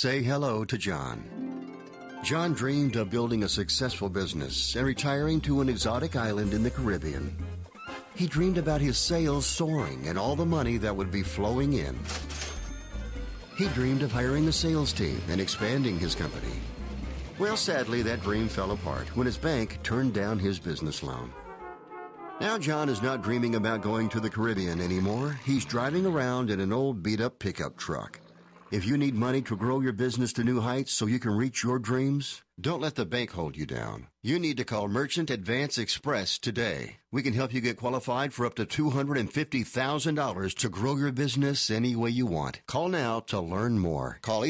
Say hello to John. John dreamed of building a successful business and retiring to an exotic island in the Caribbean. He dreamed about his sales soaring and all the money that would be flowing in. He dreamed of hiring a sales team and expanding his company. Well, sadly, that dream fell apart when his bank turned down his business loan. Now John is not dreaming about going to the Caribbean anymore. He's driving around in an old beat-up pickup truck. If you need money to grow your business to new heights so you can reach your dreams, don't let the bank hold you down. You need to call Merchant Advance Express today. We can help you get qualified for up to $250,000 to grow your business any way you want. Call now to learn more. Call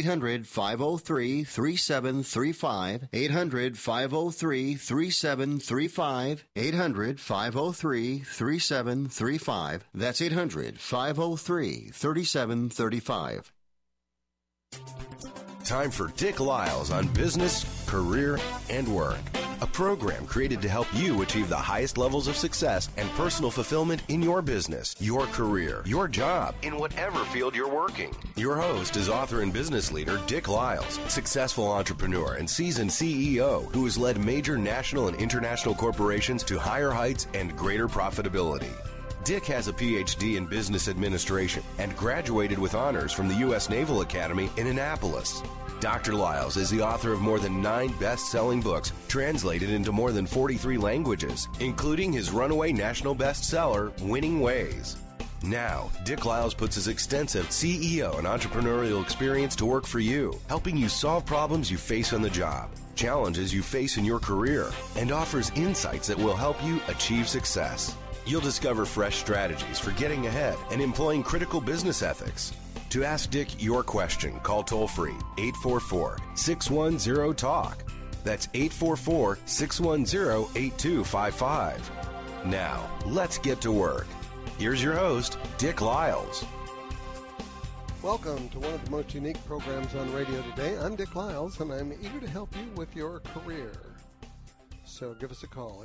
800-503-3735, 800-503-3735, 800-503-3735. That's 800-503-3735. Time for Dick Lyles on business, career, and work. A program created to help you achieve the highest levels of success and personal fulfillment in your business, your career, your job, in whatever field you're working. Your host is author and business leader Dick Lyles, successful entrepreneur and seasoned CEO who has led major national and international corporations to higher heights and greater profitability. Dick has a PhD in business administration and graduated with honors from the U.S. Naval Academy in Annapolis. Dr. Lyles is the author of more than 9 best-selling books translated into more than 43 languages, including his runaway national bestseller, Winning Ways. Now, Dick Lyles puts his extensive CEO and entrepreneurial experience to work for you, helping you solve problems you face on the job, challenges you face in your career, and offers insights that will help you achieve success. You'll discover fresh strategies for getting ahead and employing critical business ethics. To ask Dick your question, call toll-free 844-610-TALK. That's 844-610-8255. Now, let's get to work. Here's your host, Dick Lyles. Welcome to one of the most unique programs on radio today. I'm Dick Lyles, and I'm eager to help you with your career. So give us a call,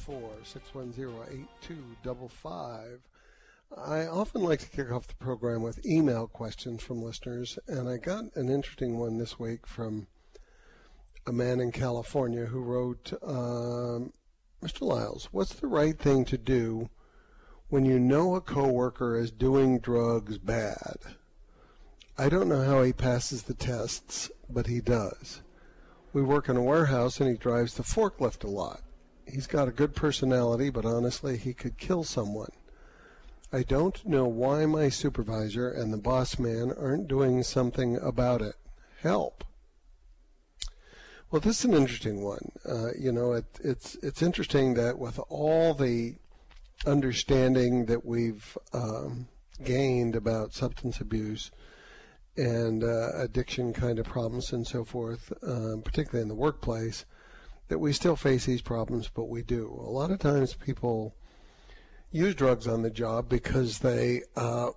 844-610-8255. I often like to kick off the program with email questions from listeners, and I got an interesting one this week from a man in California who wrote, Mr. Lyles, what's the right thing to do when you know a coworker is doing drugs bad? I don't know how he passes the tests, but he does. We work in a warehouse, and he drives the forklift a lot. He's got a good personality, but honestly, he could kill someone. I don't know why my supervisor and the boss man aren't doing something about it. Help. Well, this is an interesting one. It's interesting that with all the understanding that we've gained about substance abuse and addiction kind of problems and so forth, particularly in the workplace, that we still face these problems, but we do. A lot of times people use drugs on the job because they, are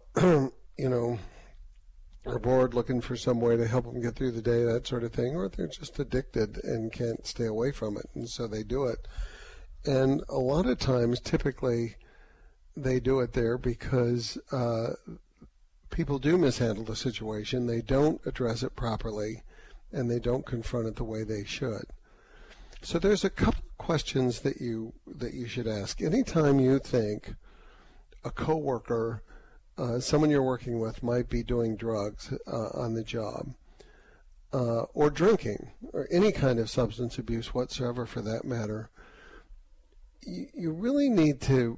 bored looking for some way to help them get through the day, that sort of thing, or they're just addicted and can't stay away from it, and so they do it. And a lot of times, typically, they do it there because people do mishandle the situation. They don't address it properly, and they don't confront it the way they should. So there's a couple of questions that you should ask. Anytime you think a coworker, someone you're working with, might be doing drugs on the job, or drinking, or any kind of substance abuse whatsoever for that matter, you really need to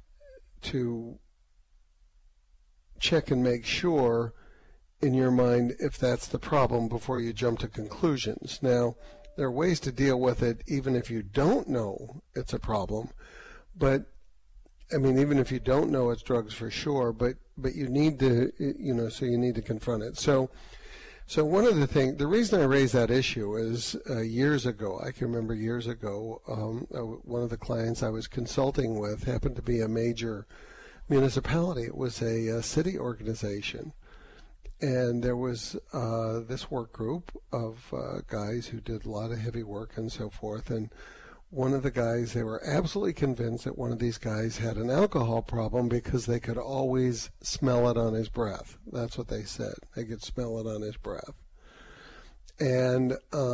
check and make sure in your mind if that's the problem before you jump to conclusions. Now, there are ways to deal with it even if you don't know it's a problem, but I mean, even if you don't know it's drugs for sure, but you need to, so you need to confront it. So one of the reason I raised that issue is years ago, I can remember years ago, one of the clients I was consulting with happened to be a major municipality. It was a city organization. And there was this work group of guys who did a lot of heavy work and so forth. And one of the guys, they were absolutely convinced that one of these guys had an alcohol problem because they could always smell it on his breath. That's what they said. They could smell it on his breath. And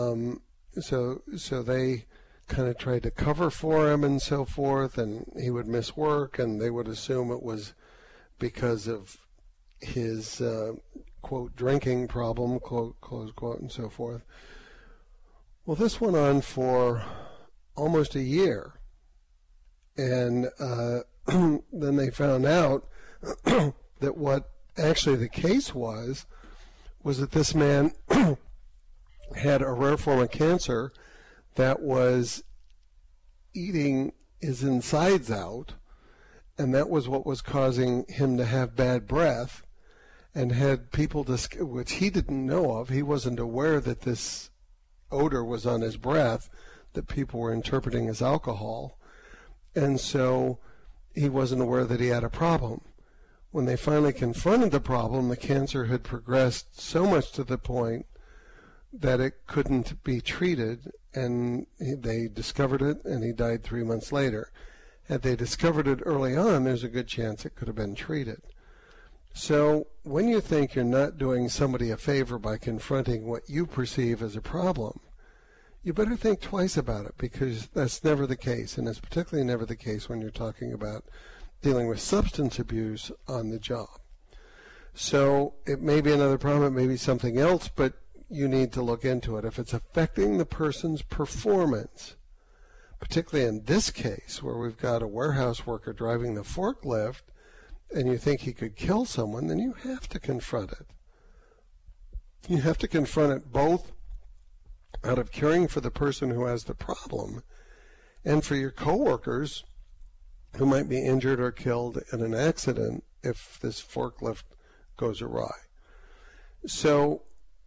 so they kind of tried to cover for him and so forth, and he would miss work, and they would assume it was because of his, quote, drinking problem, close quote, and so forth. Well, this went on for almost a year, and then they found out that what actually the case was that this man had a rare form of cancer that was eating his insides out, and that was what was causing him to have bad breath, and had people, which he didn't know of. He wasn't aware that this odor was on his breath that people were interpreting as alcohol, and so he wasn't aware that he had a problem. When they finally confronted the problem, the cancer had progressed so much to the point that it couldn't be treated, and they discovered it, and he died 3 months later. Had they discovered it early on, there's a good chance it could have been treated. So when you think you're not doing somebody a favor by confronting what you perceive as a problem, you better think twice about it, because that's never the case, and it's particularly never the case when you're talking about dealing with substance abuse on the job. So it may be another problem, it may be something else, but you need to look into it. If it's affecting the person's performance, particularly in this case where we've got a warehouse worker driving the forklift and you think he could kill someone, then you have to confront it. You have to confront it both out of caring for the person who has the problem and for your coworkers who might be injured or killed in an accident if this forklift goes awry. So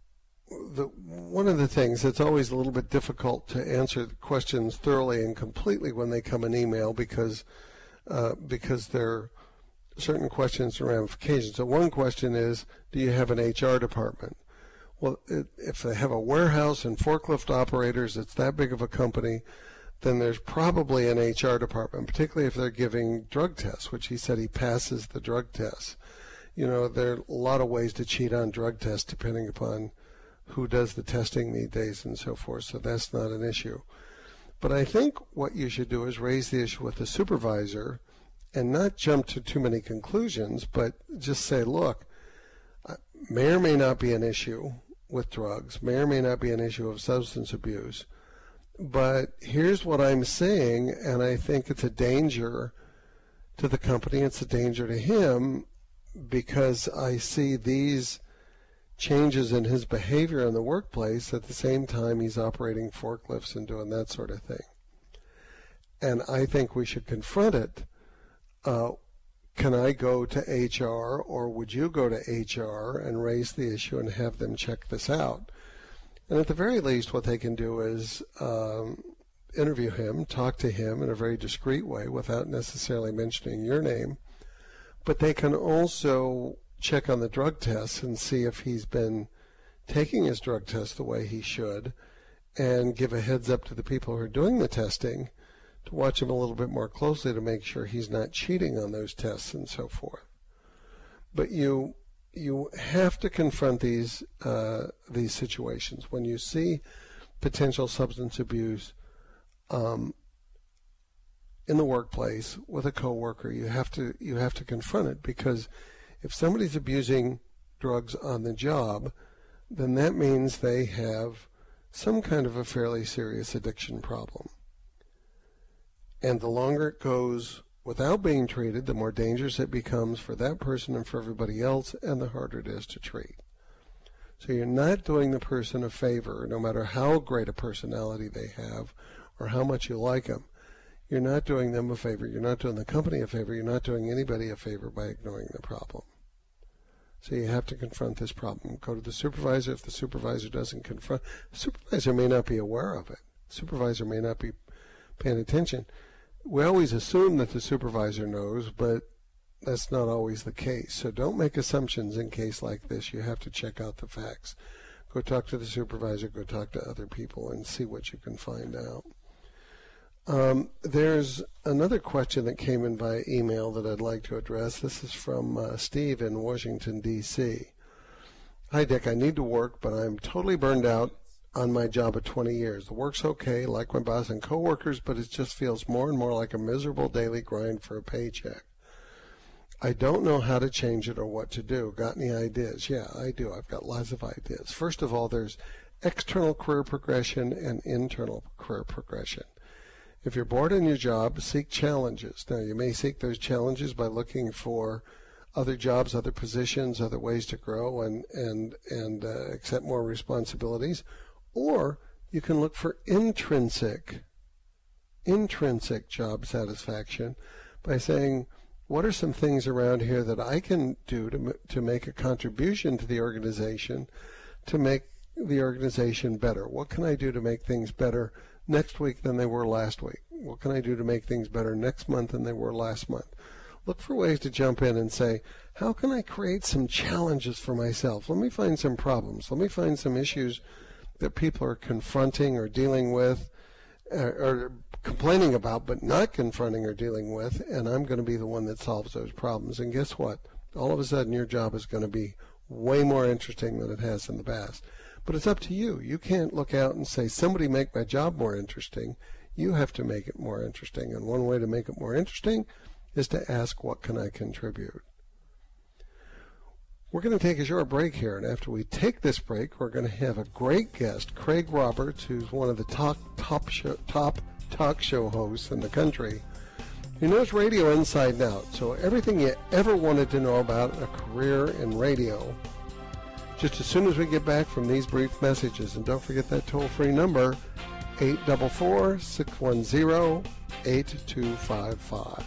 one of the things that's always a little bit difficult to answer questions thoroughly and completely when they come in email because there are certain questions and ramifications. So one question is, do you have an HR department? Well, if they have a warehouse and forklift operators, it's that big of a company, then there's probably an HR department, particularly if they're giving drug tests, which he said he passes the drug tests. You know, there are a lot of ways to cheat on drug tests depending upon who does the testing these days and so forth, so that's not an issue. But I think what you should do is raise the issue with the supervisor and not jump to too many conclusions, but just say, look, may or may not be an issue with drugs, may or may not be an issue of substance abuse, but here's what I'm saying, and I think it's a danger to the company, it's a danger to him, because I see these changes in his behavior in the workplace at the same time he's operating forklifts and doing that sort of thing. And I think we should confront it. Can I go to HR, or would you go to HR and raise the issue and have them check this out? And at the very least, what they can do is interview him, talk to him in a very discreet way without necessarily mentioning your name. But they can also check on the drug tests and see if he's been taking his drug test the way he should, and give a heads up to the people who are doing the testing to watch him a little bit more closely to make sure he's not cheating on those tests and so forth. But you have to confront these situations. When you see potential substance abuse in the workplace with a coworker, you have to confront it, because if somebody's abusing drugs on the job, then that means they have some kind of a fairly serious addiction problem. And the longer it goes without being treated, the more dangerous it becomes for that person and for everybody else, and the harder it is to treat. So you're not doing the person a favor, no matter how great a personality they have or how much you like them. You're not doing them a favor. You're not doing the company a favor. You're not doing anybody a favor by ignoring the problem. So you have to confront this problem. Go to the supervisor. If the supervisor doesn't confront, the supervisor may not be aware of it. The supervisor may not be paying attention. We always assume that the supervisor knows, but that's not always the case. So don't make assumptions in case like this. You have to check out the facts. Go talk to the supervisor, go talk to other people, and see what you can find out. There's another question that came in via email that I'd like to address. This is from Steve in Washington, D.C. Hi, Dick. I need to work, but I'm totally burned out on my job of 20 years. The work's okay, like my boss and coworkers, but it just feels more and more like a miserable daily grind for a paycheck. I don't know how to change it or what to do. Got any ideas? Yeah, I do. I've got lots of ideas. First of all, there's external career progression and internal career progression. If you're bored in your job, seek challenges. Now, you may seek those challenges by looking for other jobs, other positions, other ways to grow and accept more responsibilities. Or you can look for intrinsic job satisfaction by saying, what are some things around here that I can do to make a contribution to the organization, to make the organization better? What can I do to make things better next week than they were last week? What can I do to make things better next month than they were last month? Look for ways to jump in and say, how can I create some challenges for myself? Let me find some problems. Let me find some issues that people are confronting or dealing with or complaining about but not confronting or dealing with, and I'm going to be the one that solves those problems. And guess what? All of a sudden your job is going to be way more interesting than it has in the past. But it's up to you. You can't look out and say, somebody make my job more interesting. You have to make it more interesting. And one way to make it more interesting is to ask, what can I contribute? We're going to take a short break here, and after we take this break, we're going to have a great guest, Craig Roberts, who's one of the top talk show hosts in the country. He knows radio inside and out, so everything you ever wanted to know about a career in radio, just as soon as we get back from these brief messages. And don't forget that toll-free number, 844-610-8255.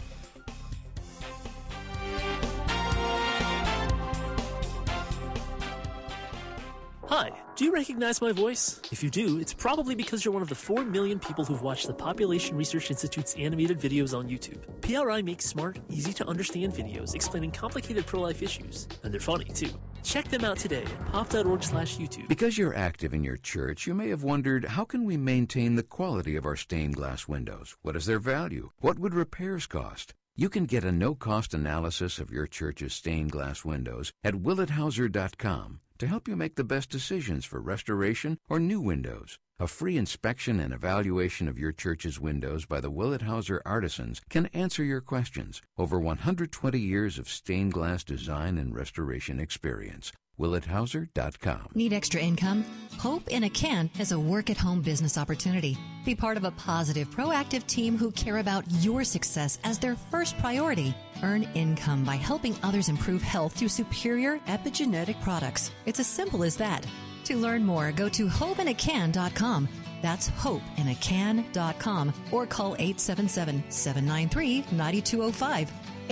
Hi, do you recognize my voice? If you do, it's probably because you're one of the 4 million people who've watched the Population Research Institute's animated videos on YouTube. PRI makes smart, easy-to-understand videos explaining complicated pro-life issues, and they're funny, too. Check them out today at pop.org/YouTube. Because you're active in your church, you may have wondered, how can we maintain the quality of our stained glass windows? What is their value? What would repairs cost? You can get a no-cost analysis of your church's stained glass windows at willethauser.com. to help you make the best decisions for restoration or new windows. A free inspection and evaluation of your church's windows by the Willett Hauser artisans can answer your questions. Over 120 years of stained glass design and restoration experience. willethauser.com. Need extra income? Hope in a Can has a work-at-home business opportunity. Be part of a positive, proactive team who care about your success as their first priority. Earn income by helping others improve health through superior epigenetic products. It's as simple as that. To learn more, go to hopeinacan.com. That's hopeinacan.com or call 877-793-9205.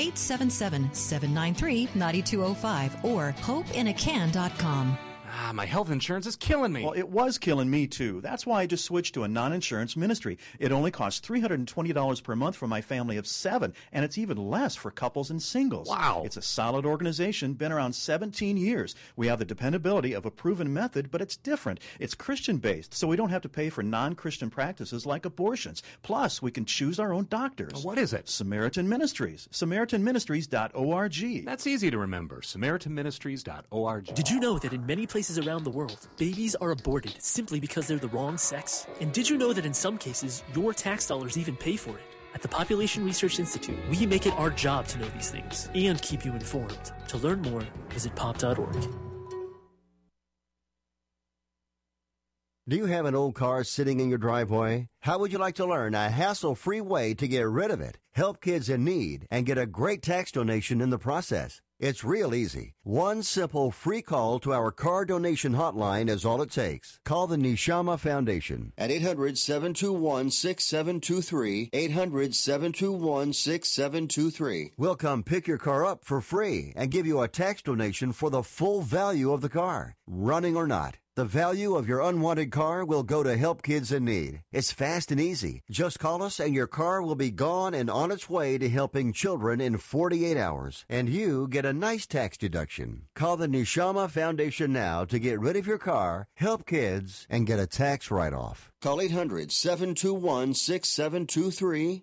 877-793-9205 or hopeinacan.com. My health insurance is killing me. Well, it was killing me, too. That's why I just switched to a non-insurance ministry. It only costs $320 per month for my family of 7, and it's even less for couples and singles. Wow. It's a solid organization, been around 17 years. We have the dependability of a proven method, but it's different. It's Christian-based, so we don't have to pay for non-Christian practices like abortions. Plus, we can choose our own doctors. What is it? Samaritan Ministries. SamaritanMinistries.org. That's easy to remember. SamaritanMinistries.org. Did you know that in many places around the world, babies are aborted simply because they're the wrong sex? And did you know that in some cases, your tax dollars even pay for it? At the Population Research Institute, we make it our job to know these things and keep you informed. To learn more, visit pop.org. Do you have an old car sitting in your driveway? How would you like to learn a hassle-free way to get rid of it, help kids in need, and get a great tax donation in the process? It's real easy. One simple free call to our car donation hotline is all it takes. Call the Neshama Foundation at 800-721-6723, 800-721-6723. We'll come pick your car up for free and give you a tax donation for the full value of the car, running or not. The value of your unwanted car will go to help kids in need. It's fast and easy. Just call us and your car will be gone and on its way to helping children in 48 hours. And you get a nice tax deduction. Call the Neshama Foundation now to get rid of your car, help kids, and get a tax write-off. Call 800-721-6723,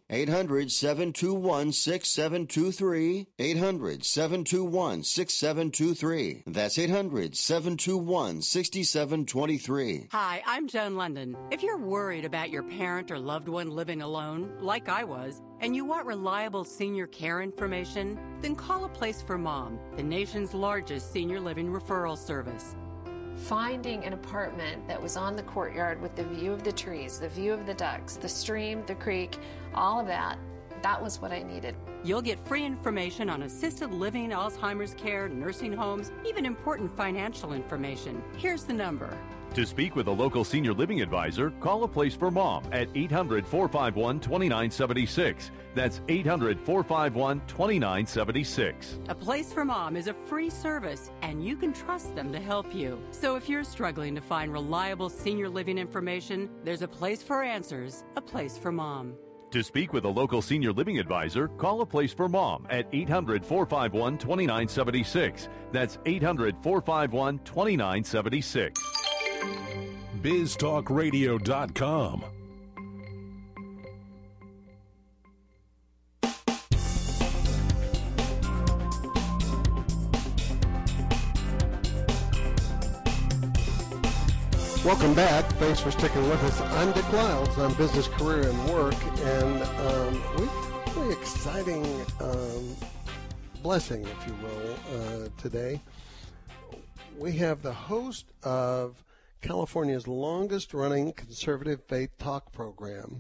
800-721-6723, 800-721-6723. That's 800-721-6723. 8723. Hi, I'm Joan London. If you're worried about your parent or loved one living alone, like I was, and you want reliable senior care information, then call A Place for Mom, the nation's largest senior living referral service. Finding an apartment that was on the courtyard with the view of the trees, the view of the ducks, the stream, the creek, all of that, that was what I needed. You'll get free information on assisted living, Alzheimer's care, nursing homes, even important financial information. Here's the number. To speak with a local senior living advisor, call A Place for Mom at 800-451-2976. That's 800-451-2976. A Place for Mom is a free service, and you can trust them to help you. So if you're struggling to find reliable senior living information, there's a place for answers, A Place for Mom. To speak with a local senior living advisor, call A Place for Mom at 800-451-2976. That's 800-451-2976. BizTalkRadio.com. Welcome back. Thanks for sticking with us. I'm Dick Lyles on Business, Career, and Work, and we've got a really exciting blessing, if you will, today. We have the host of California's longest-running conservative faith talk program.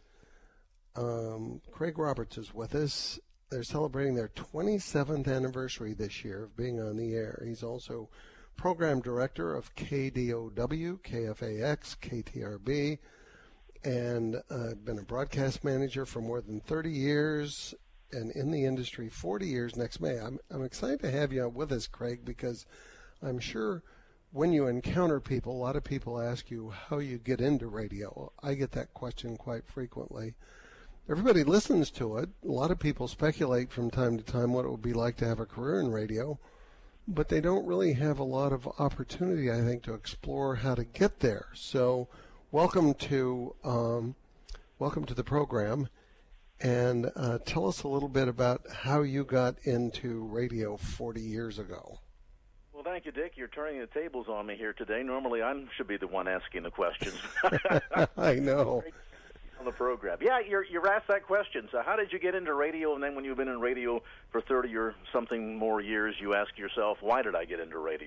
Craig Roberts is with us. They're celebrating their 27th anniversary this year of being on the air. He's also program director of KDOW, KFAX, KTRB, and been a broadcast manager for more than 30 years and in the industry 40 years next May. I'm excited to have you with us, Craig, because I'm sure when you encounter people, a lot of people ask you how you get into radio. I get that question quite frequently. Everybody listens to it. A lot of people speculate from time to time what it would be like to have a career in radio, but they don't really have a lot of opportunity, I think, to explore how to get there. So welcome to the program, and tell us a little bit about how you got into radio 40 years ago. Well, thank you, Dick. You're turning the tables on me here today. Normally I should be the one asking the questions. I know. On the program. Yeah, you're asked that question. So how did you get into radio? And then when you've been in radio for 30 or something more years, you ask yourself, why did I get into radio?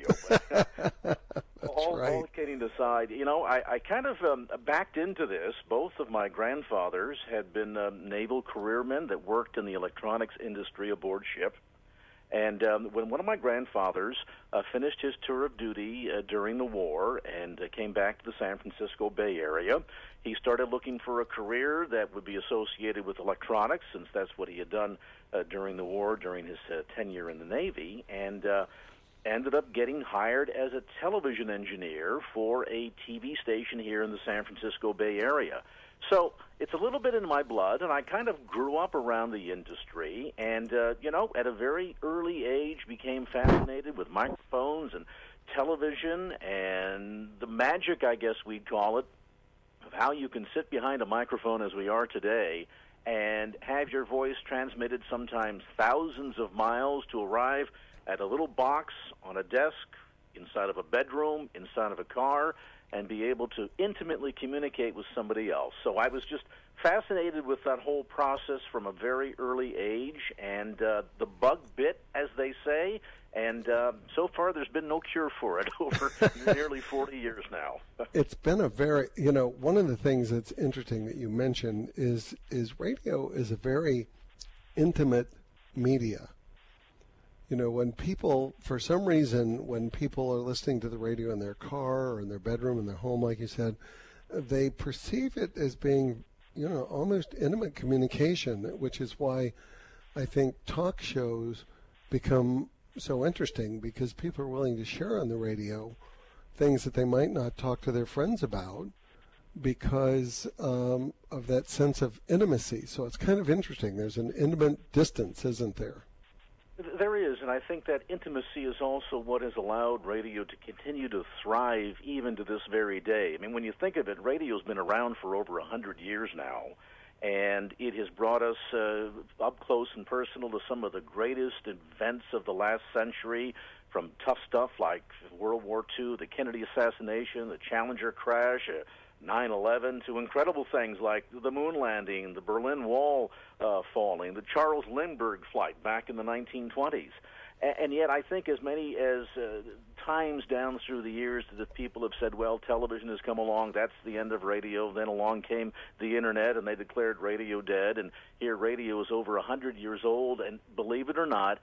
All kidding aside, I kind of backed into this. Both of my grandfathers had been naval careermen that worked in the electronics industry aboard ship. And when one of my grandfathers finished his tour of duty during the war and came back to the San Francisco Bay Area, he started looking for a career that would be associated with electronics, since that's what he had done during the war, during his tenure in the Navy, and ended up getting hired as a television engineer for a TV station here in the San Francisco Bay Area. So it's a little bit in my blood, and I kind of grew up around the industry and, at a very early age became fascinated with microphones and television and the magic, I guess we'd call it, of how you can sit behind a microphone as we are today and have your voice transmitted sometimes thousands of miles to arrive at a little box on a desk, inside of a bedroom, inside of a car, and be able to intimately communicate with somebody else. So I was just fascinated with that whole process from a very early age, and the bug bit, as they say, and so far there's been no cure for it over nearly 40 years now. It's been a very, one of the things that's interesting that you mentioned is radio is a very intimate media. When people, for some reason, when people are listening to the radio in their car or in their bedroom, in their home, like you said, they perceive it as being, almost intimate communication, which is why I think talk shows become so interesting, because people are willing to share on the radio things that they might not talk to their friends about because of that sense of intimacy. So it's kind of interesting. There's an intimate distance, isn't there? There is, and I think that intimacy is also what has allowed radio to continue to thrive even to this very day. I mean, when you think of it, radio's been around for over 100 years now, and it has brought us up close and personal to some of the greatest events of the last century, from tough stuff like World War II, the Kennedy assassination, the Challenger crash, 9/11, to incredible things like the moon landing, the Berlin Wall falling, the Charles Lindbergh flight back in the 1920s. And yet I think as many as times down through the years that people have said, well, television has come along, that's the end of radio. Then along came the Internet, and they declared radio dead. And here radio is over 100 years old. And believe it or not,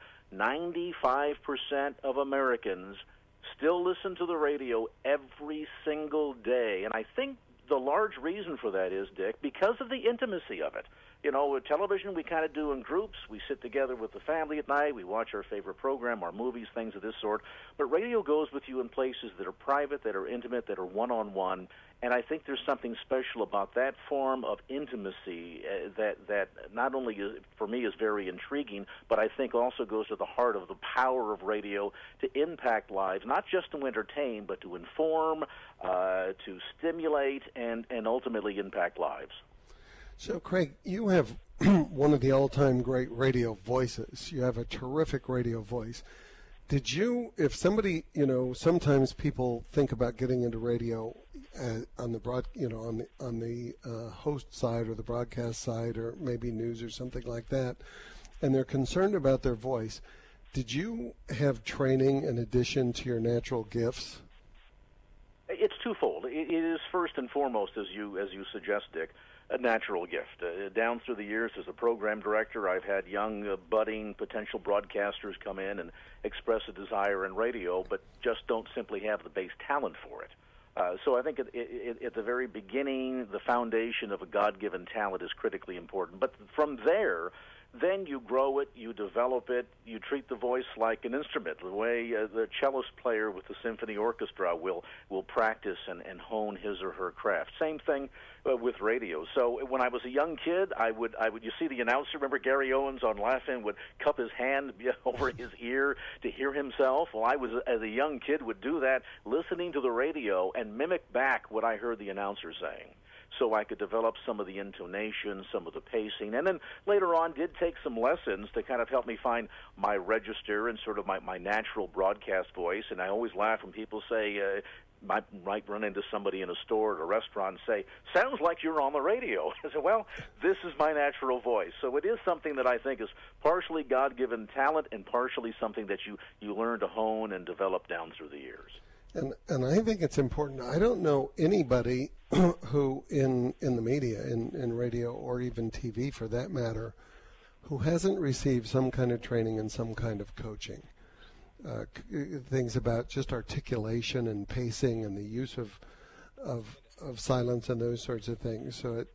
95% of Americans still listen to the radio every single day. And I think the large reason for that is, Dick, because of the intimacy of it. You know, with television, we kind of do in groups. We sit together with the family at night. We watch our favorite program, our movies, things of this sort. But radio goes with you in places that are private, that are intimate, that are one-on-one. And I think there's something special about that form of intimacy that not only, for me, is very intriguing, but I think also goes to the heart of the power of radio to impact lives, not just to entertain, but to inform, to stimulate, and ultimately impact lives. So, Craig, you have one of the all-time great radio voices. You have a terrific radio voice. Did you, if somebody, you know, sometimes people think about getting into radio on the on the host side or the broadcast side or maybe news or something like that, and they're concerned about their voice. Did you have training in addition to your natural gifts? It's twofold. It is first and foremost, as you suggest, Dick, a natural gift. Down through the years as a program director, I've had young, budding potential broadcasters come in and express a desire in radio, but just don't simply have the base talent for it. So I think at the very beginning, the foundation of a God-given talent is critically important. But from there, then you grow it, you develop it, you treat the voice like an instrument, the way the cellist player with the symphony orchestra will practice and hone his or her craft. Same thing with radio. So when I was a young kid, I would you see the announcer, remember Gary Owens on Laugh-In would cup his hand over his ear to hear himself? Well, I was, as a young kid, would do that, listening to the radio and mimic back what I heard the announcer saying, so I could develop some of the intonation, some of the pacing. And then later on did take some lessons to kind of help me find my register and sort of my natural broadcast voice. And I always laugh when people say, might run into somebody in a store or a restaurant and say, sounds like you're on the radio. I said, well, this is my natural voice. So it is something that I think is partially God-given talent and partially something that you learn to hone and develop down through the years. And I think it's important. I don't know anybody who in the media, in radio or even TV for that matter, who hasn't received some kind of training and some kind of coaching. Things about just articulation and pacing and the use of silence and those sorts of things. So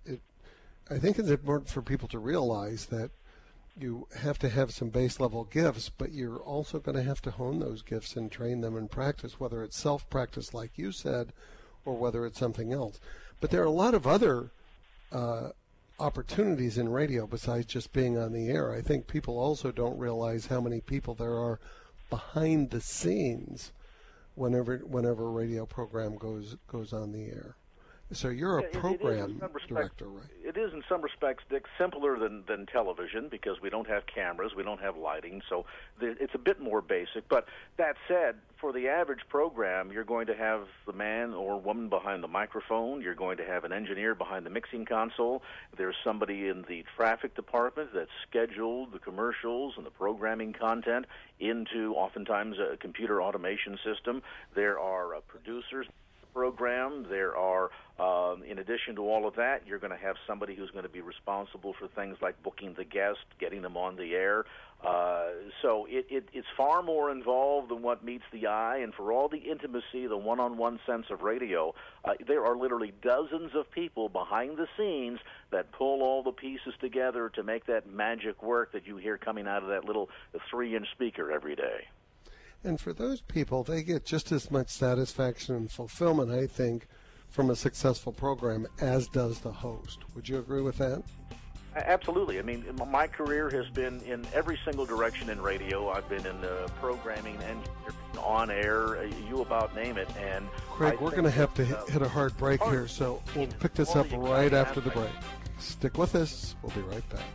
I think it's important for people to realize that you have to have some base level gifts, but you're also going to have to hone those gifts and train them in practice, whether it's self-practice like you said, or whether it's something else. But there are a lot of other opportunities in radio besides just being on the air. I think people also don't realize how many people there are behind the scenes whenever a radio program goes on the air. So you're a program director, right? It is in some respects, Dick, simpler than television because we don't have cameras, we don't have lighting, so it's a bit more basic. But that said, for the average program, you're going to have the man or woman behind the microphone. You're going to have an engineer behind the mixing console. There's somebody in the traffic department that scheduled the commercials and the programming content into oftentimes a computer automation system. There are producers program. There are, in addition to all of that, you're going to have somebody who's going to be responsible for things like booking the guest, getting them on the air. So it's far more involved than what meets the eye, and for all the intimacy, the one-on-one sense of radio, there are literally dozens of people behind the scenes that pull all the pieces together to make that magic work that you hear coming out of that little 3-inch speaker every day. And for those people, they get just as much satisfaction and fulfillment, I think, from a successful program as does the host. Would you agree with that? Absolutely. I mean, my career has been in every single direction in radio. I've been in programming, engineering, on air, you about name it. And Craig, we're going to have to hit a hard break here, so we'll pick this up right after the break. Stick with us. We'll be right back.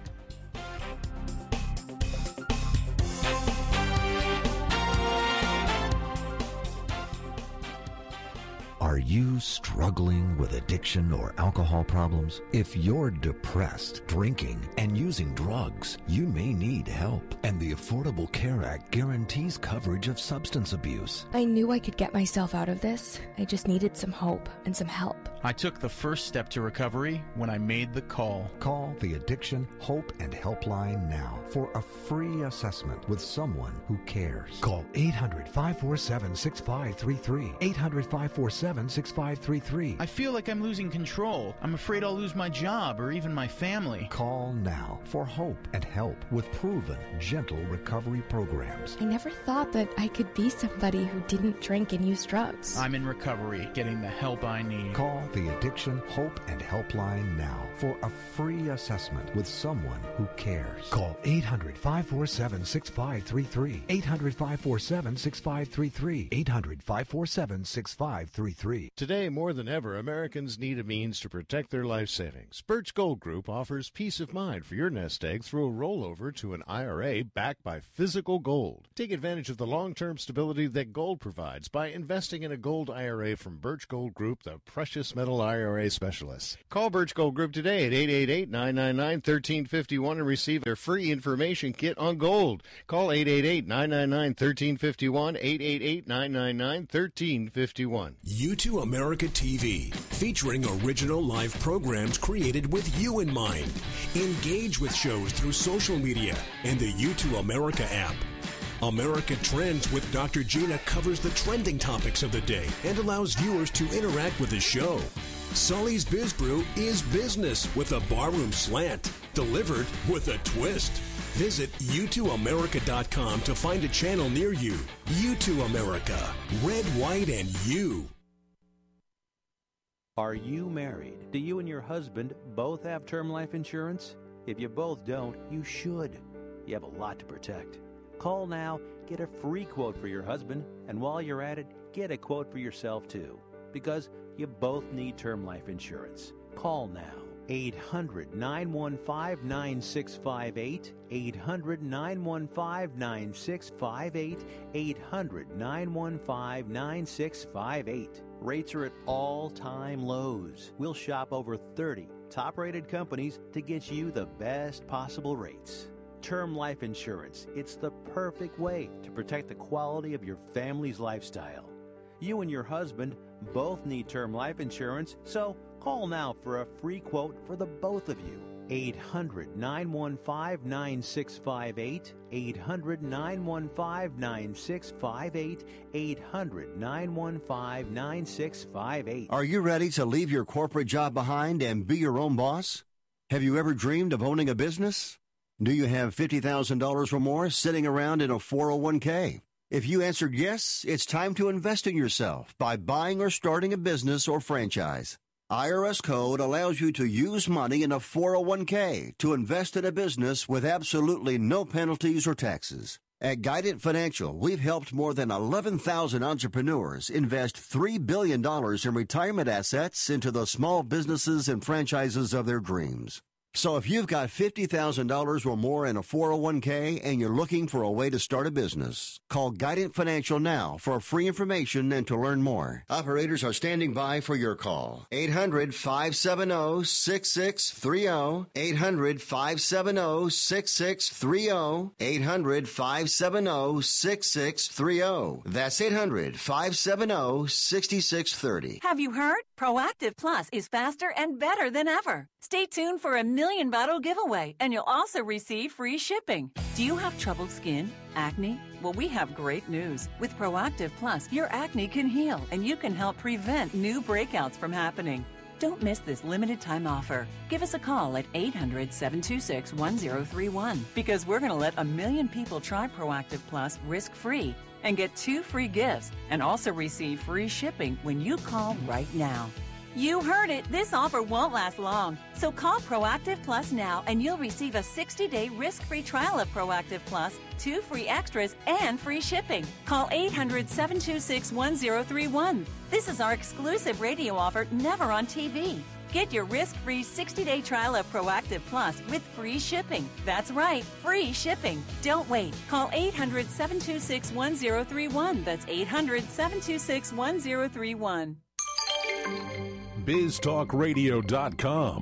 Are you struggling with addiction or alcohol problems? If you're depressed, drinking, and using drugs, you may need help. And the Affordable Care Act guarantees coverage of substance abuse. I knew I could get myself out of this. I just needed some hope and some help. I took the first step to recovery when I made the call. Call the Addiction, Hope, and Helpline now for a free assessment with someone who cares. Call 800-547-6533. 800-547-6533. I feel like I'm losing control. I'm afraid I'll lose my job or even my family. Call now for hope and help with proven, gentle recovery programs. I never thought that I could be somebody who didn't drink and use drugs. I'm in recovery, getting the help I need. Call the Addiction, Hope, and Helpline now for a free assessment with someone who cares. Call 800-547-6533. 800-547-6533. 800-547-6533. Today, more than ever, Americans need a means to protect their life savings. Birch Gold Group offers peace of mind for your nest egg through a rollover to an IRA backed by physical gold. Take advantage of the long-term stability that gold provides by investing in a gold IRA from Birch Gold Group, the precious metal IRA specialists. Call Birch Gold Group today at 888-999-1351 and receive their free information kit on gold. Call 888-999-1351, 888-999-1351. U2 America TV, featuring original live programs created with you in mind. Engage with shows through social media and the U2 America app. America Trends with Dr. Gina covers the trending topics of the day and allows viewers to interact with the show. Sully's Biz Brew is business with a barroom slant, delivered with a twist. Visit U2America.com to find a channel near you. U2 America, red, white, and you. Are you married? Do you and your husband both have term life insurance? If you both don't, you should. You have a lot to protect. Call now, get a free quote for your husband, and while you're at it, get a quote for yourself too, because you both need term life insurance. Call now. 800-915-9658, 800-915-9658, 800-915-9658. Rates are at all-time lows. We'll shop over 30 top-rated companies to get you the best possible rates. Term life insurance, it's the perfect way to protect the quality of your family's lifestyle. You and your husband both need term life insurance, so call now for a free quote for the both of you. 800-915-9658, 800-915-9658, 800-915-9658. Are you ready to leave your corporate job behind and be your own boss? Have you ever dreamed of owning a business? Do you have $50,000 or more sitting around in a 401k? If you answered yes, it's time to invest in yourself by buying or starting a business or franchise. IRS code allows you to use money in a 401k to invest in a business with absolutely no penalties or taxes. At Guidant Financial, we've helped more than 11,000 entrepreneurs invest $3 billion in retirement assets into the small businesses and franchises of their dreams. So if you've got $50,000 or more in a 401k and you're looking for a way to start a business, call Guidant Financial now for free information and to learn more. Operators are standing by for your call. 800-570-6630. 800-570-6630. 800-570-6630. That's 800-570-6630. Have you heard? Proactive Plus is faster and better than ever. Stay tuned for a $1 million bottle giveaway, and you'll also receive free shipping. Do you have troubled skin? Acne? Well, we have great news. With Proactive Plus, your acne can heal, and you can help prevent new breakouts from happening. Don't miss this limited time offer. Give us a call at 800-726-1031 because we're going to let 1 million people try Proactive Plus risk-free and get 2 free gifts and also receive free shipping when you call right now. You heard it. This offer won't last long. So call Proactive Plus now and you'll receive a 60-day risk-free trial of Proactive Plus, 2 free extras, and free shipping. Call 800-726-1031. This is our exclusive radio offer, never on TV. Get your risk-free 60-day trial of Proactive Plus with free shipping. That's right, free shipping. Don't wait. Call 800-726-1031. That's 800-726-1031. BizTalkRadio.com.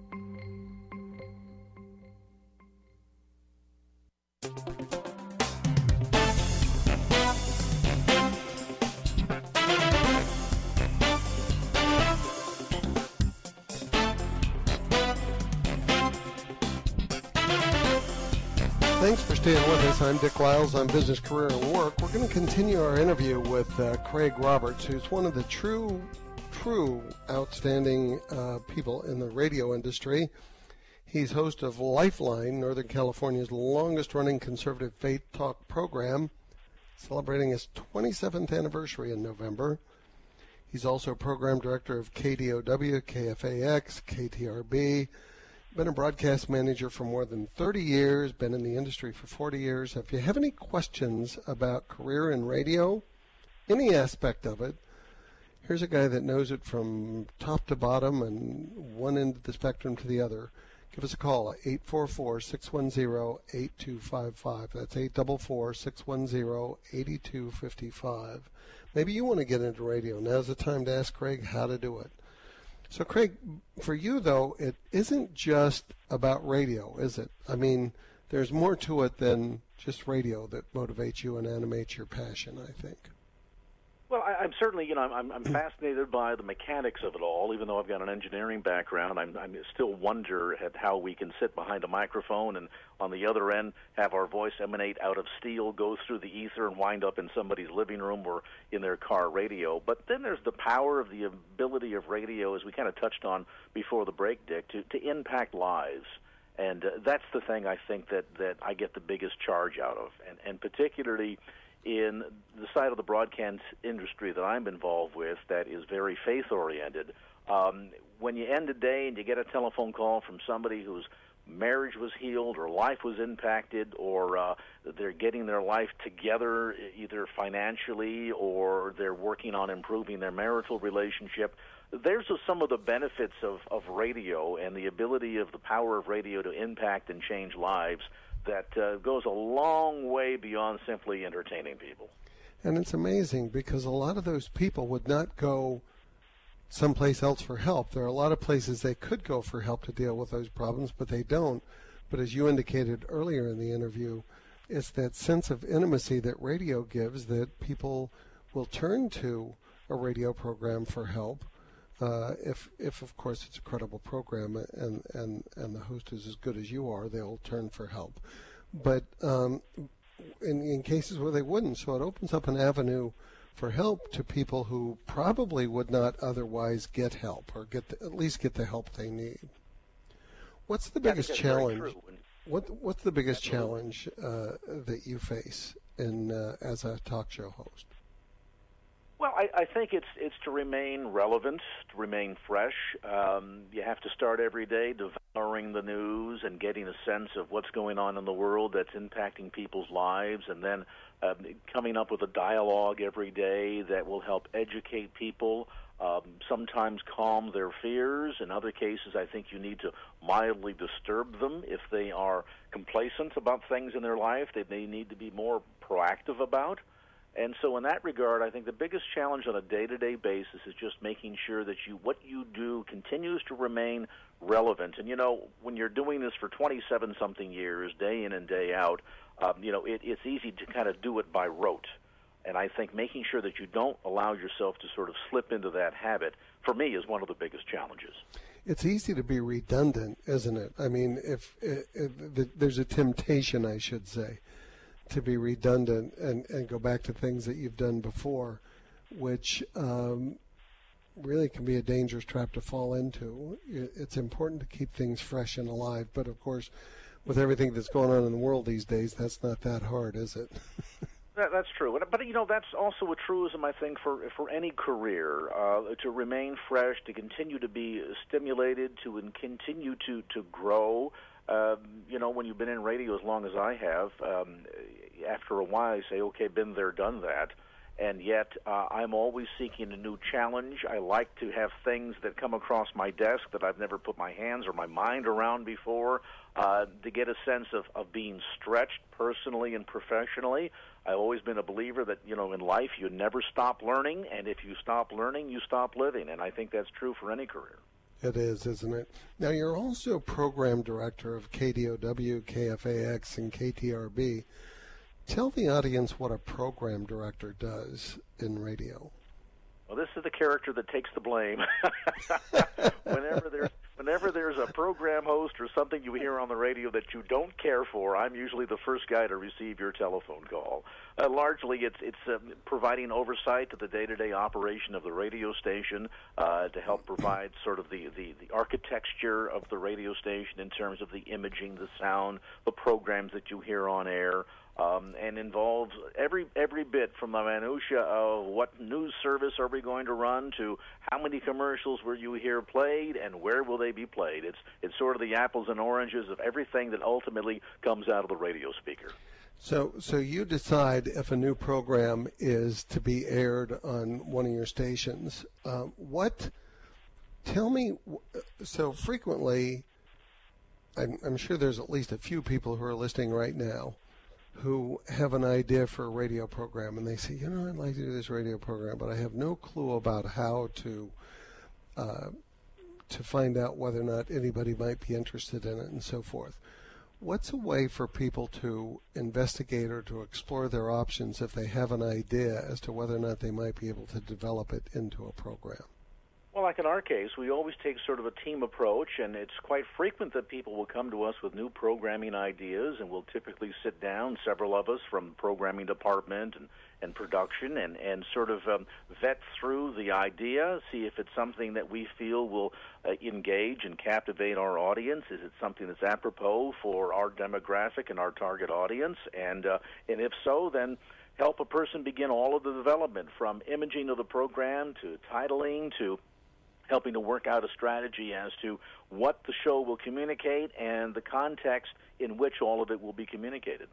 Thanks for staying with us. I'm Dick Lyles on Business, Career, and Work. We're going to continue our interview with Craig Roberts, who's one of the true outstanding people in the radio industry. He's host of Lifeline, Northern California's longest-running conservative faith talk program, celebrating its 27th anniversary in November. He's also program director of KDOW, KFAX, KTRB, been a broadcast manager for more than 30 years, been in the industry for 40 years. If you have any questions about career in radio, any aspect of it, here's a guy that knows it from top to bottom and one end of the spectrum to the other. Give us a call at 844-610-8255. That's 844-610-8255. Maybe you want to get into radio. Now's the time to ask Craig how to do it. So, Craig, for you, though, it isn't just about radio, is it? I mean, there's more to it than just radio that motivates you and animates your passion, I think. Well, I'm certainly, I'm fascinated by the mechanics of it all. Even though I've got an engineering background, I still wonder at how we can sit behind a microphone and on the other end have our voice emanate out of steel, go through the ether, and wind up in somebody's living room or in their car radio. But then there's the power of the ability of radio, as we kind of touched on before the break, Dick, to impact lives. And that's the thing I think that I get the biggest charge out of, and particularly in the side of the broadcast industry that I'm involved with that is very faith-oriented. When you end a day and you get a telephone call from somebody whose marriage was healed or life was impacted or they're getting their life together either financially or they're working on improving their marital relationship, there's some of the benefits of radio and the ability of the power of radio to impact and change lives that goes a long way beyond simply entertaining people. And it's amazing because a lot of those people would not go someplace else for help. There are a lot of places they could go for help to deal with those problems, but they don't. But as you indicated earlier in the interview, it's that sense of intimacy that radio gives that people will turn to a radio program for help. If of course it's a credible program and the host is as good as you are, they'll turn for help. But in cases where they wouldn't, so it opens up an avenue for help to people who probably would not otherwise get help or at least get the help they need. What's the biggest challenge? What's the biggest challenge that you face as a talk show host? Well, I think it's to remain relevant, to remain fresh. You have to start every day devouring the news and getting a sense of what's going on in the world that's impacting people's lives, and then coming up with a dialogue every day that will help educate people, sometimes calm their fears. In other cases, I think you need to mildly disturb them. If they are complacent about things in their life, they need to be more proactive about. And so in that regard, I think the biggest challenge on a day-to-day basis is just making sure that what you do continues to remain relevant. And, when you're doing this for 27-something years, day in and day out, it's easy to kind of do it by rote. And I think making sure that you don't allow yourself to sort of slip into that habit, for me, is one of the biggest challenges. It's easy to be redundant, isn't it? I mean, if there's a temptation, I should say, to be redundant and go back to things that you've done before, which really can be a dangerous trap to fall into. It's important to keep things fresh and alive, but of course, with everything that's going on in the world these days, that's not that hard, is it? That's true. But, that's also a truism, I think, for any career, to remain fresh, to continue to be stimulated, to continue to grow. When you've been in radio as long as I have, after a while you say, okay, been there, done that. and yet I'm always seeking a new challenge. I like to have things that come across my desk that I've never put my hands or my mind around before, to get a sense of being stretched personally and professionally. I've always been a believer that, in life you never stop learning, and if you stop learning, you stop living, and I think that's true for any career. It is, isn't it? Now, you're also program director of KDOW, KFAX, and KTRB. Tell the audience what a program director does in radio. Well, this is the character that takes the blame. Whenever there's a program host or something you hear on the radio that you don't care for, I'm usually the first guy to receive your telephone call. Largely, it's providing oversight to the day-to-day operation of the radio station, to help provide sort of the architecture of the radio station in terms of the imaging, the sound, the programs that you hear on air. And involves every bit from the minutia of what news service are we going to run to how many commercials will you hear played and where will they be played. It's sort of the apples and oranges of everything that ultimately comes out of the radio speaker. So you decide if a new program is to be aired on one of your stations. Tell me, so frequently, I'm sure there's at least a few people who are listening right now who have an idea for a radio program, and they say, I'd like to do this radio program, but I have no clue about how to find out whether or not anybody might be interested in it and so forth. What's a way for people to investigate or to explore their options if they have an idea as to whether or not they might be able to develop it into a program? Well, like in our case, we always take sort of a team approach, and it's quite frequent that people will come to us with new programming ideas, and we'll typically sit down, several of us from the programming department and production, and sort of vet through the idea, see if it's something that we feel will engage and captivate our audience. Is it something that's apropos for our demographic and our target audience? And if so, then help a person begin all of the development, from imaging of the program to titling to helping to work out a strategy as to what the show will communicate and the context in which all of it will be communicated.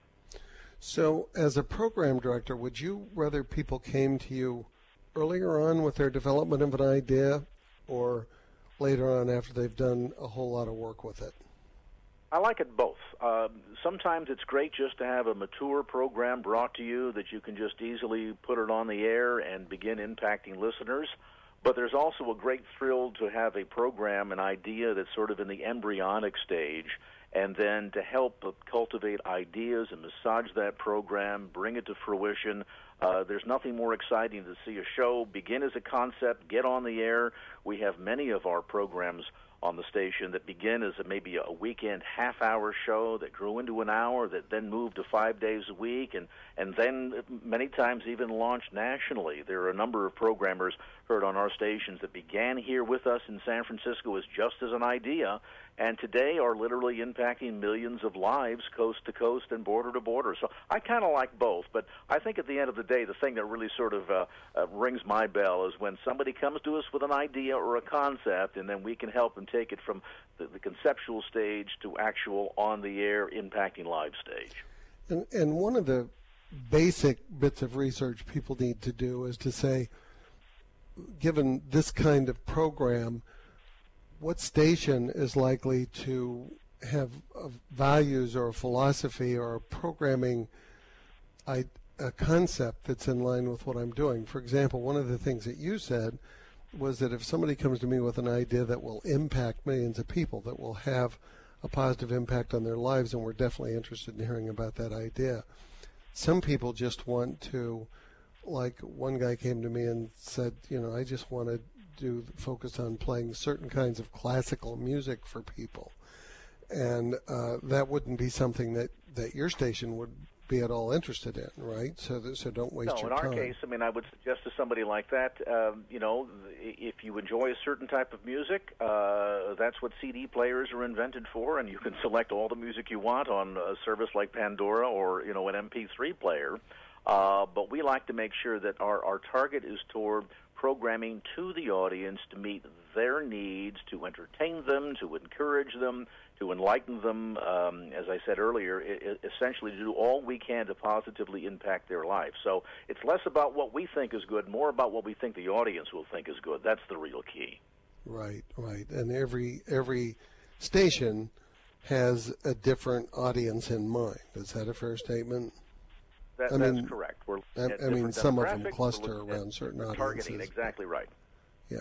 So as a program director, would you rather people came to you earlier on with their development of an idea or later on after they've done a whole lot of work with it? I like it both. Sometimes it's great just to have a mature program brought to you that you can just easily put it on the air and begin impacting listeners. But there's also a great thrill to have a program, an idea that's sort of in the embryonic stage, and then to help cultivate ideas and massage that program, bring it to fruition. There's nothing more exciting to see a show begin as a concept, get on the air. We have many of our programs on the station that begin as maybe a weekend half-hour show that grew into an hour, that then moved to 5 days a week, and then many times even launched nationally. There are a number of programmers heard on our stations that began here with us in San Francisco as just as an idea, and today are literally impacting millions of lives coast to coast and border to border. So I kind of like both, but I think at the end of the day, the thing that really sort of rings my bell is when somebody comes to us with an idea or a concept, and then we can help them take it from the conceptual stage to actual on-the-air impacting live stage. And one of the basic bits of research people need to do is to say, given this kind of program, what station is likely to have values or a philosophy or a programming a concept that's in line with what I'm doing? For example, one of the things that you said was that if somebody comes to me with an idea that will impact millions of people, that will have a positive impact on their lives, and we're definitely interested in hearing about that idea. Some people just want to, like one guy came to me and said, I just want to focus on playing certain kinds of classical music for people. And that wouldn't be something that your station would be at all interested in, right? So don't waste your time. No, in our case, I would suggest to somebody like that, if you enjoy a certain type of music, that's what CD players are invented for, and you can select all the music you want on a service like Pandora or, an MP3 player. But we like to make sure that our target is toward programming to the audience to meet their needs, to entertain them, to encourage them, to enlighten them, as I said earlier, essentially to do all we can to positively impact their life. So it's less about what we think is good, more about what we think the audience will think is good. That's the real key. Right. And every station has a different audience in mind. Is that a fair statement? That's correct. Some of them cluster around certain audiences. Targeting, exactly right. Yeah.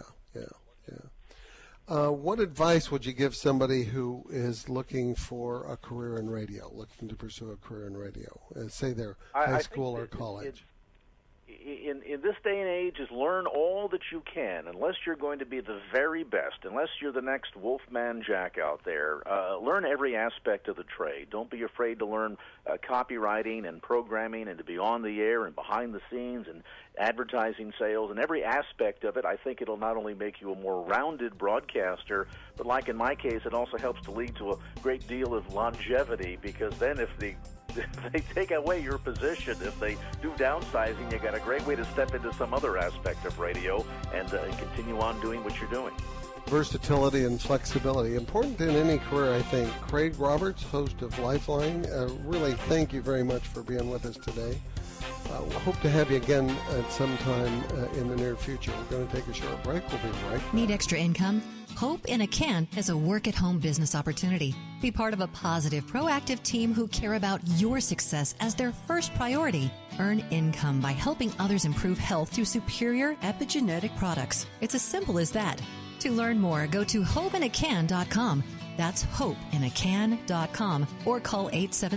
What advice would you give somebody who is looking for a career in radio, looking to pursue a career in radio, say they're high school or college? In this day and age, is learn all that you can. Unless you're going to be the very best, unless you're the next Wolfman Jack out there, learn every aspect of the trade. Don't be afraid to learn copywriting and programming and to be on the air and behind the scenes and advertising sales and every aspect of it. I think it'll not only make you a more rounded broadcaster, but like in my case, it also helps to lead to a great deal of longevity, because then if they take away your position, if they do downsizing, you got a great way to step into some other aspect of radio and continue on doing what you're doing. Versatility and flexibility, important in any career, I think. Craig Roberts, host of Lifeline, really thank you very much for being with us today. We'll hope to have you again at some time in the near future. We're going to take a short break. We'll be right back. Need extra income? Hope in a Can has a work-at-home business opportunity. Be part of a positive, proactive team who care about your success as their first priority. Earn income by helping others improve health through superior epigenetic products. It's as simple as that. To learn more, go to hopeinacan.com. That's hopeinacan.com, or call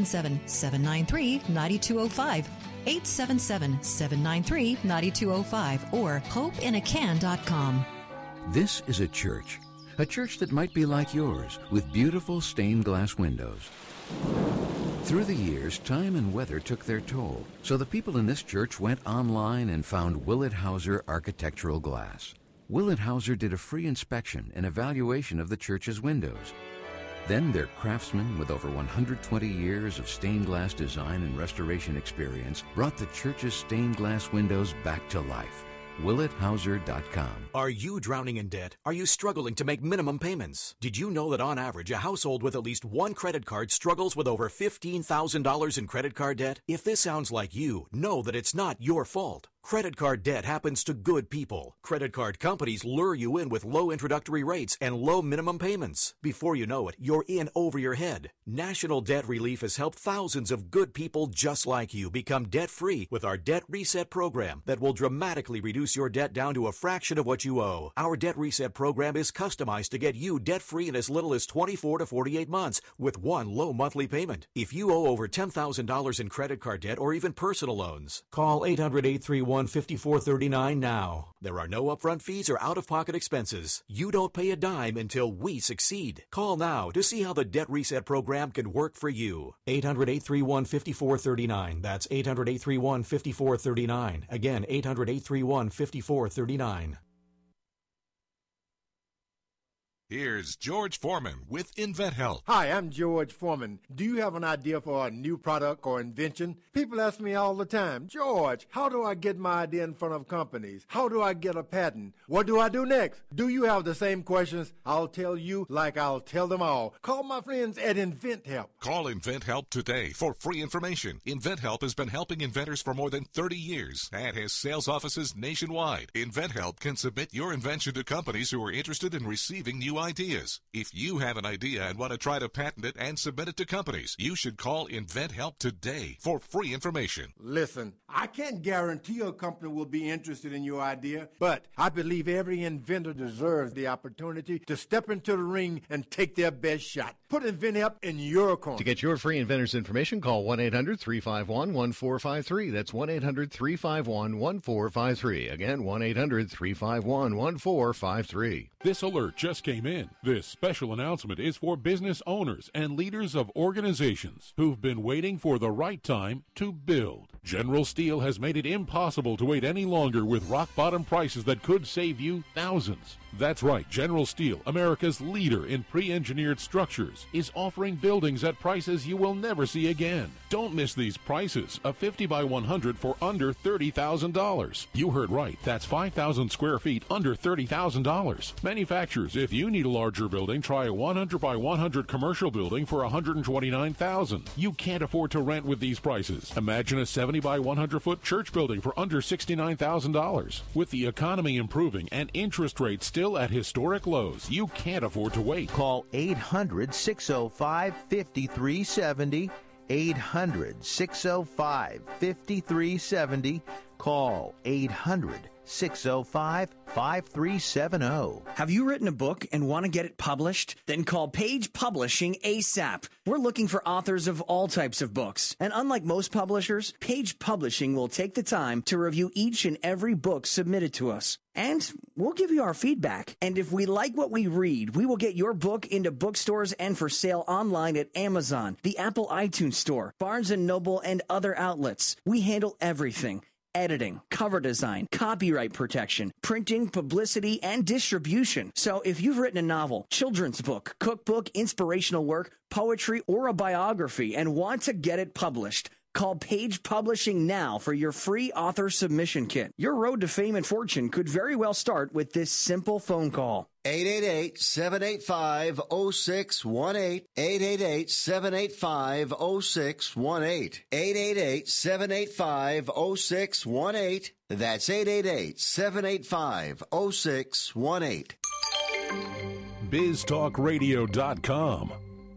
877-793-9205. 877-793-9205 or hopeinacan.com. This is a church that might be like yours, with beautiful stained glass windows. Through the years, time and weather took their toll, so the people in this church went online and found Willett Hauser Architectural Glass. Willett Hauser did a free inspection and evaluation of the church's windows. Then their craftsmen, with over 120 years of stained glass design and restoration experience, brought the church's stained glass windows back to life. WillettHauser.com. Are you drowning in debt? Are you struggling to make minimum payments? Did you know that on average, a household with at least one credit card struggles with over $15,000 in credit card debt? If this sounds like you, know that it's not your fault. Credit card debt happens to good people. Credit card companies lure you in with low introductory rates and low minimum payments. Before you know it, you're in over your head. National Debt Relief has helped thousands of good people just like you become debt-free with our Debt Reset program that will dramatically reduce your debt down to a fraction of what you owe. Our Debt Reset program is customized to get you debt-free in as little as 24 to 48 months with one low monthly payment. If you owe over $10,000 in credit card debt or even personal loans, call 800-831-5439 now. There are no upfront fees or out-of-pocket expenses. You don't pay a dime until we succeed. Call now to see how the Debt Reset program can work for you. 800-831-5439. That's 800-831-5439. Again, 800-831-5439. Here's George Foreman with InventHelp. Hi, I'm George Foreman. Do you have an idea for a new product or invention? People ask me all the time, George, how do I get my idea in front of companies? How do I get a patent? What do I do next? Do you have the same questions? I'll tell you like I'll tell them all. Call my friends at InventHelp. Call InventHelp today for free information. InventHelp has been helping inventors for more than 30 years and has sales offices nationwide. InventHelp can submit your invention to companies who are interested in receiving new ideas. If you have an idea and want to try to patent it and submit it to companies, you should call InventHelp today for free information. Listen, I can't guarantee a company will be interested in your idea, but I believe every inventor deserves the opportunity to step into the ring and take their best shot. Put InventHelp in your corner. To get your free inventor's information, call 1-800-351-1453. That's 1-800-351-1453. Again, 1-800-351-1453. This alert just came in in. This special announcement is for business owners and leaders of organizations who've been waiting for the right time to build. General Steel has made it impossible to wait any longer with rock-bottom prices that could save you thousands. That's right, General Steel, America's leader in pre-engineered structures, is offering buildings at prices you will never see again. Don't miss these prices. A 50 by 100 for under $30,000. You heard right. That's 5,000 square feet under $30,000. Manufacturers, if you need a larger building, try a 100 by 100 commercial building for $129,000. You can't afford to rent with these prices. Imagine a 70 by 100 foot church building for under $69,000. With the economy improving and interest rates still at historic lows, you can't afford to wait. Call 800-605-5370. 800-605-5370. Call 800-605-5370. Have you written a book and want to get it published? Then call Page Publishing ASAP. We're looking for authors of all types of books. And unlike most publishers, Page Publishing will take the time to review each and every book submitted to us. And we'll give you our feedback. And if we like what we read, we will get your book into bookstores and for sale online at Amazon, the Apple iTunes Store, Barnes & Noble, and other outlets. We handle everything. Editing, cover design, copyright protection, printing, publicity, and distribution. So if you've written a novel, children's book, cookbook, inspirational work, poetry, or a biography and want to get it published, call Page Publishing now for your free author submission kit. Your road to fame and fortune could very well start with this simple phone call. 888-785-0618. 888-785-0618. 888-785-0618. That's 888-785-0618. BizTalkRadio.com.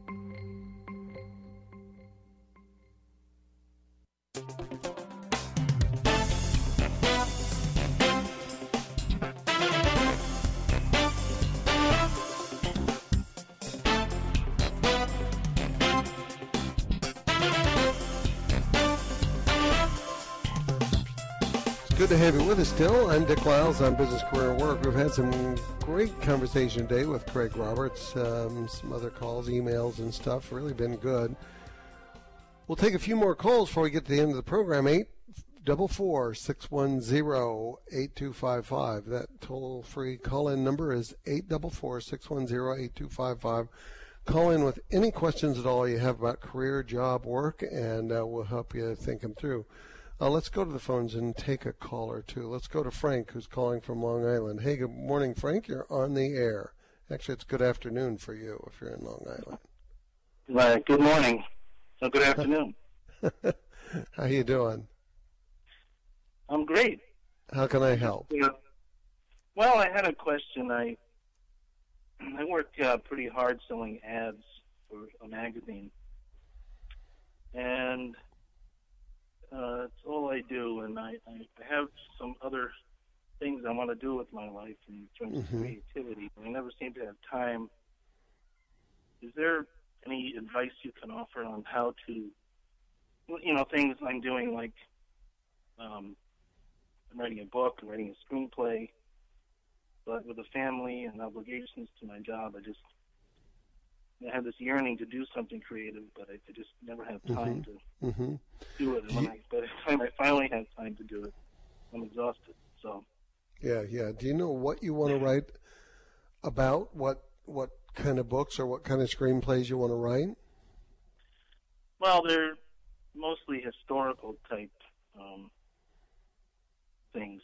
Good to have you with us still. I'm Dick Lyles on Business, Career, and Work. We've had some great conversation today with Craig Roberts, some other calls, emails, and stuff. Really been good. We'll take a few more calls before we get to the end of the program. 844-610-8255. That toll-free call-in number is 844-610-8255. Call in with any questions at all you have about career, job, work, and we'll help you think them through. Let's go to the phones and take a call or two. Let's go to Frank, who's calling from Long Island. Hey, good morning, Frank. You're on the air. Actually, it's good afternoon for you if you're in Long Island. Good morning. So good afternoon. How you doing? I'm great. How can I help? Well, I had a question. I work pretty hard selling ads for a magazine, and it's all I do, and I have some other things I want to do with my life in terms of creativity. I never seem to have time. Is there any advice you can offer on how to, things I'm doing, like I'm writing a book, I'm writing a screenplay, but with a family and obligations to my job, I have this yearning to do something creative, but I just never have time to do it. And by the time I finally have time to do it, I'm exhausted. So. Yeah. Do you know what you want to write about? What kind of books or what kind of screenplays you want to write? Well, they're mostly historical type things.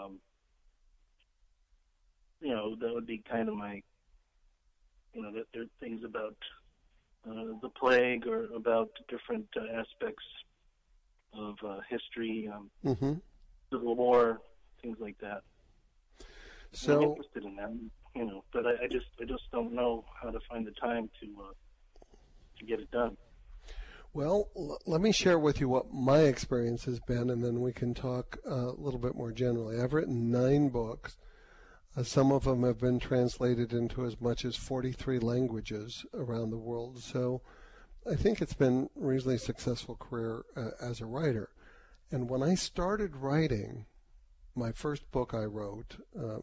That would be kind of my. That there are things about the plague or about different aspects of history, Civil War, things like that. So I'm interested in that, but I just don't know how to find the time to get it done. Well, let me share with you what my experience has been, and then we can talk a little bit more generally. I've written 9 books. Some of them have been translated into as much as 43 languages around the world. So I think it's been a reasonably successful career as a writer. And when I started writing, my first book I wrote,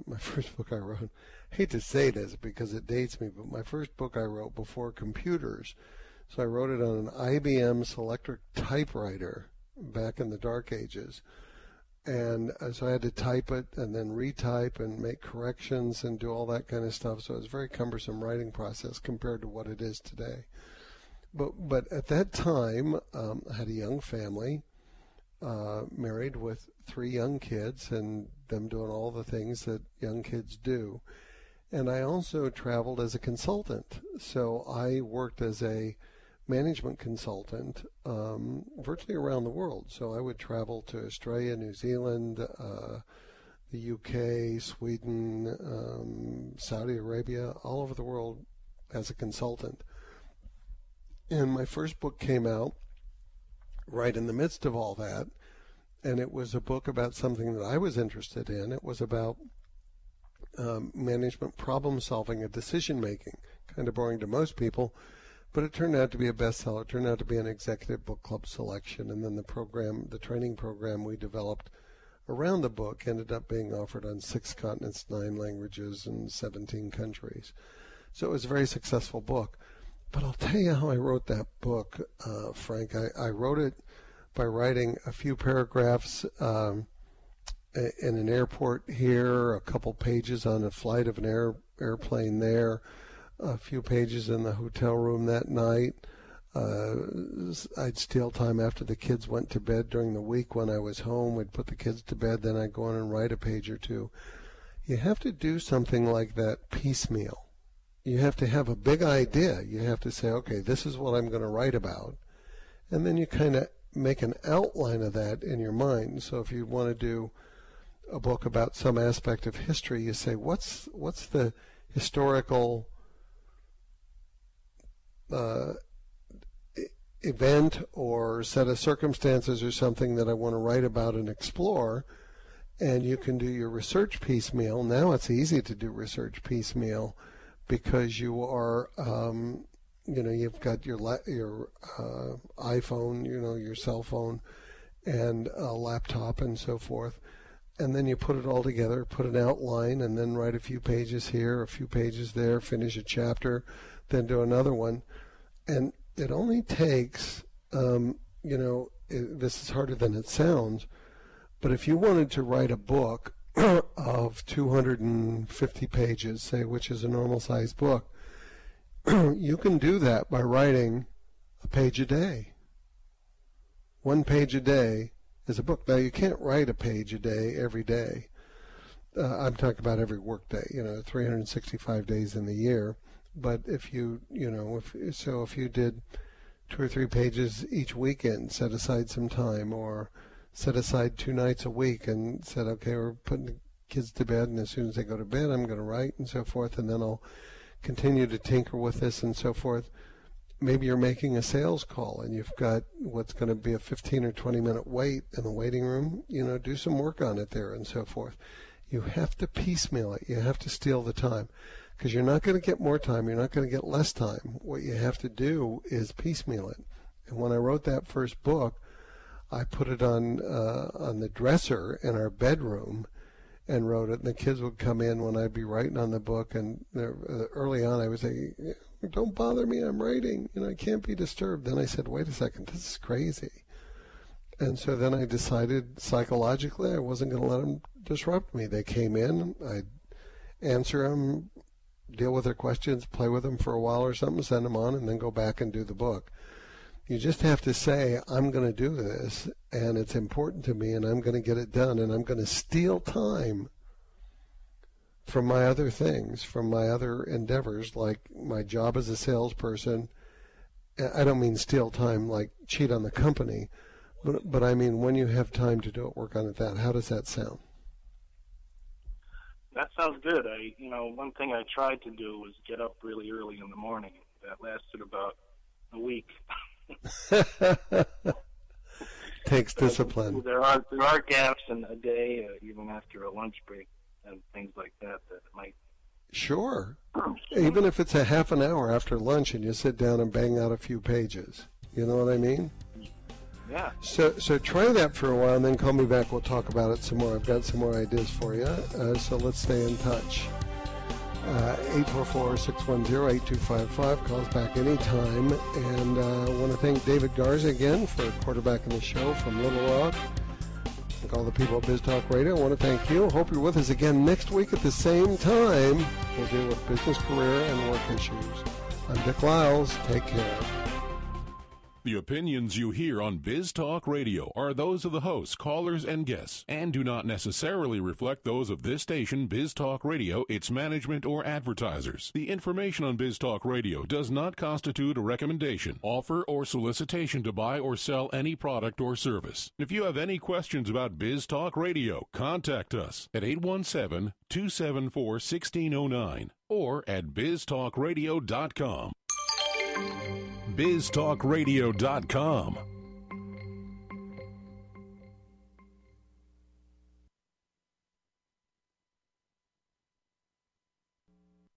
I hate to say this because it dates me, but my first book I wrote before computers. So I wrote it on an IBM Selectric typewriter back in the dark ages. And so I had to type it and then retype and make corrections and do all that kind of stuff. So it was a very cumbersome writing process compared to what it is today. But at that time, I had a young family, married with 3 young kids, and them doing all the things that young kids do. And I also traveled as a consultant. So I worked as a management consultant virtually around the world. So I would travel to Australia, New Zealand, the UK, Sweden, Saudi Arabia, all over the world as a consultant. And my first book came out right in the midst of all that, and it was a book about something that I was interested in. It was about management problem solving and decision making. Kind of boring to most people, but it turned out to be a bestseller. It turned out to be an executive book club selection, and then the training program we developed around the book ended up being offered on 6 continents, 9 languages, and 17 countries. So it was a very successful book. But I'll tell you how I wrote that book, Frank. I wrote it by writing a few paragraphs in an airport here, a couple pages on a flight of an airplane there, a few pages in the hotel room that night. I'd steal time after the kids went to bed during the week when I was home. I'd put the kids to bed, then I'd go in and write a page or two. You have to do something like that piecemeal. You have to have a big idea. You have to say, okay, this is what I'm going to write about. And then you kind of make an outline of that in your mind. So if you want to do a book about some aspect of history, you say, what's the historical event or set of circumstances or something that I want to write about and explore. And you can do your research piecemeal. Now it's easy to do research piecemeal because you are, you've got your iPhone, your cell phone, and a laptop and so forth. And then you put it all together, put an outline, and then write a few pages here, a few pages there, finish a chapter, then do another one. And it only takes, this is harder than it sounds, but if you wanted to write a book of 250 pages, say, which is a normal-sized book, you can do that by writing a page a day. 1 page a day is a book. Now, you can't write a page a day every day. I'm talking about every work day, 365 days in the year. But if you did 2 or 3 pages each weekend, set aside some time, or set aside 2 nights a week and said, okay, we're putting the kids to bed, and as soon as they go to bed, I'm going to write and so forth, and then I'll continue to tinker with this and so forth. Maybe you're making a sales call and you've got what's going to be a 15 or 20-minute wait in the waiting room. Do some work on it there and so forth. You have to piecemeal it. You have to steal the time. Because you're not going to get more time. You're not going to get less time. What you have to do is piecemeal it. And when I wrote that first book, I put it on the dresser in our bedroom and wrote it. And the kids would come in when I'd be writing on the book. And early on I would say, don't bother me, I'm writing. I can't be disturbed. Then I said, wait a second, this is crazy. And so then I decided psychologically I wasn't going to let them disrupt me. They came in, I'd answer them, deal with their questions, play with them for a while or something, send them on, and then go back and do the book. You just have to say, I'm going to do this, and it's important to me, and I'm going to get it done, and I'm going to steal time from my other things, from my other endeavors, like my job as a salesperson. I don't mean steal time like cheat on the company, but I mean when you have time to do it, work on it. How does that sound? That sounds good. One thing I tried to do was get up really early in the morning. That lasted about a week. Takes discipline. There are gaps in a day, even after a lunch break and things like that might. Sure. Even if it's a half an hour after lunch and you sit down and bang out a few pages. You know what I mean? Yeah. So try that for a while, and then call me back. We'll talk about it some more. I've got some more ideas for you. So let's stay in touch. 844-610-8255. Call us back anytime. And I want to thank David Garza again for quarterbacking the show from Little Rock. Thank all the people at Biz Talk Radio. I want to thank you. Hope you're with us again next week at the same time. We'll deal with business, career, and work issues. I'm Dick Lyles. Take care. The opinions you hear on Biz Talk Radio are those of the hosts, callers, and guests, and do not necessarily reflect those of this station, Biz Talk Radio, its management, or advertisers. The information on Biz Talk Radio does not constitute a recommendation, offer, or solicitation to buy or sell any product or service. If you have any questions about Biz Talk Radio, contact us at 817-274-1609 or at biztalkradio.com. biztalkradio.com.